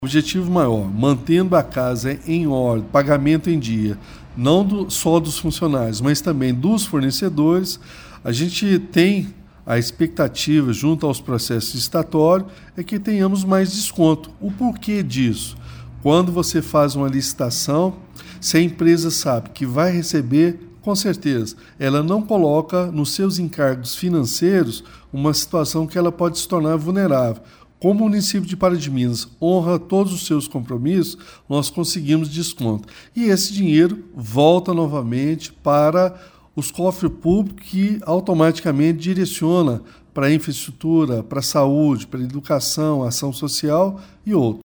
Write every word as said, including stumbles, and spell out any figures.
Objetivo maior, mantendo a casa em ordem, pagamento em dia, não do, só dos funcionários, mas também dos fornecedores, a gente tem a expectativa, junto aos processos licitatórios, é que tenhamos mais desconto. O porquê disso? Quando você faz uma licitação, se a empresa sabe que vai receber, com certeza, ela não coloca nos seus encargos financeiros uma situação que ela pode se tornar vulnerável. Como o município de Pará de Minas honra todos os seus compromissos, nós conseguimos desconto. E esse dinheiro volta novamente para os cofres públicos que automaticamente direciona para a infraestrutura, para a saúde, para a educação, ação social e outros.